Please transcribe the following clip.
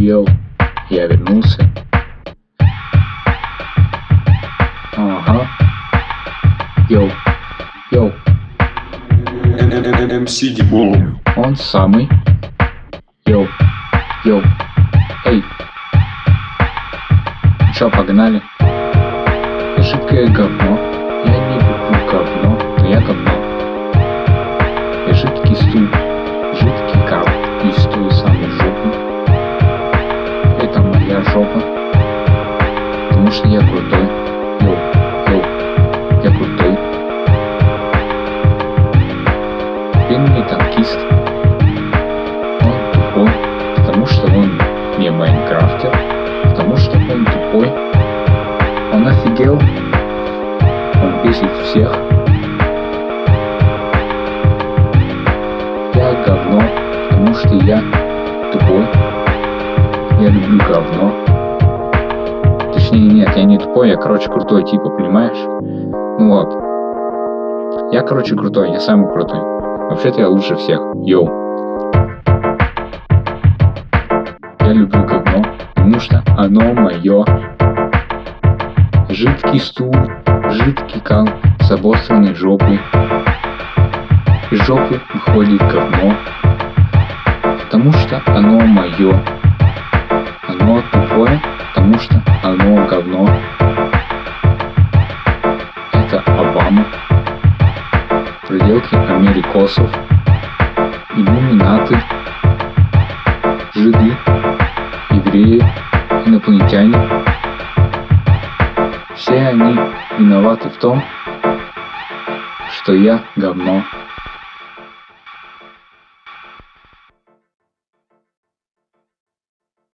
Йоу, я вернулся. Ага. Йоу, йоу. MC Димол. Он самый. Йоу, йоу. Эй. Чё, погнали? Жидкое говно. Я не люблю говно, но я говно. Я жидкий стул, жидкий кап из той самой жопы. Это моя жопа, потому что я крутой. Йоу, йоу, я крутой. Пенный танкист. Он тупой, потому что он не майнкрафтер, потому что он тупой. Он офигел. Он бесит всех. Я говно, потому что я тупой. Я люблю говно. Точнее, нет, я не тупой, я, крутой, типа, понимаешь? Ну вот. Я, крутой, я самый крутой. Вообще-то я лучше всех. Йоу. Я люблю говно, потому что оно мое. Жидкий стул, жидкий кал с обосранной жопой. Из жопы выходит говно, потому что оно мое. Оно тупое, потому что оно говно. Это Обама. Проделки америкосов. Иллюминаты. Жиды. Евреи. Инопланетяне. Все они виноваты в том, что я говно.